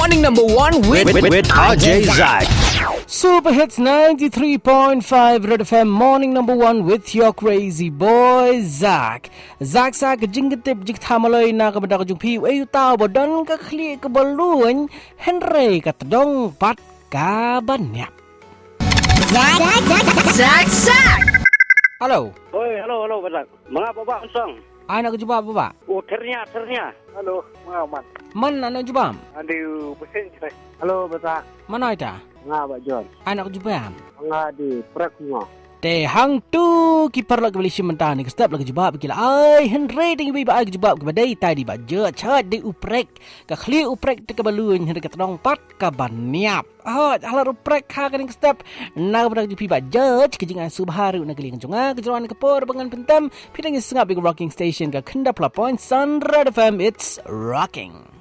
Morning number 1 with RJ Zach. Super Hits 93.5 Red FM Morning number 1 with your crazy boy Zach. Zach jingtip jik thamaloi na ka benda ka jungpi ayu tau bodon ka khli ka balun Henry ka tedong pat ka banyap. Zach. Halo. Oi, halo, Badak. Mengapa Pak Unsang? Ana ka jumpa apa? Oh, ternya. Halo, Muhammad. Man ana jumpa? Aduh, pesen cerai. Halo, Badak. Mana ita? Ngapa John? Ana ka jumpa? Ngadi, prak ngah. Te hang tu kiper lak Malaysia mentah ni step lak jebab kila ai Henry ding bi ba jebab ke badai tai di ba je chat di uprek ka khli uprek te ka balun henry ka tong pat ka baniap hala uprek ha ka ning step na ba di ba je ke jingan subharu na keling jonga ke jeron ke por bangan pentam pidang sengap big rocking station ka kenda pla point Sun Red FM it's rocking.